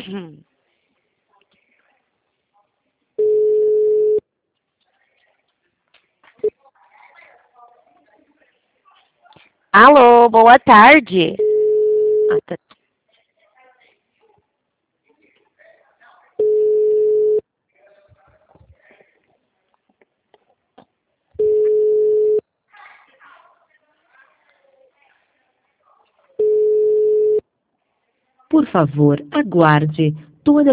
Alô, boa tarde. Ah, tá. Por favor, aguarde. Toda